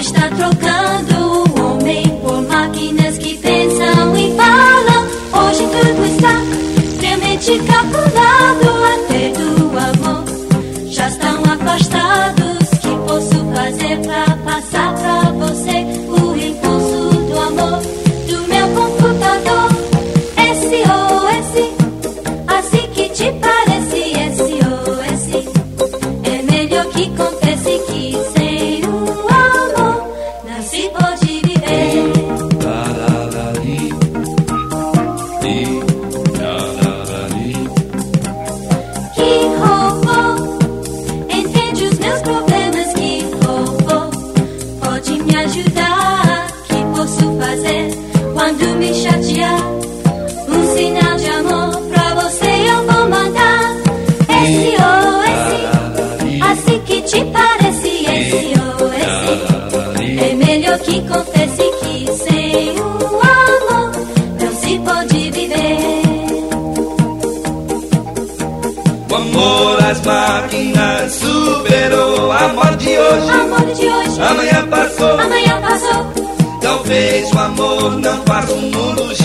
está trocando o homem por máquinas que pensam e falam. Hoje tudo está friamente calculado, até do amor já estão afastados. Que posso fazer pra passar pra você o impulso do amor do meu computador? SOS, assim que te parece SOS. É melhor que confesse que sem o amor não se pode viver. Que robô entende os meus problemas? Que robô pode me ajudar? Que posso fazer quando me chatear? Um sinal de amor pra você eu vou mandar. SOS, assim que te parece SOS. É melhor que confesse que sem o amor não se pode viver. O amor às máquinas superou a amor de hoje. Amor de hoje, Amanhã passou. amanhã passou. Talvez o amor não faça um mundo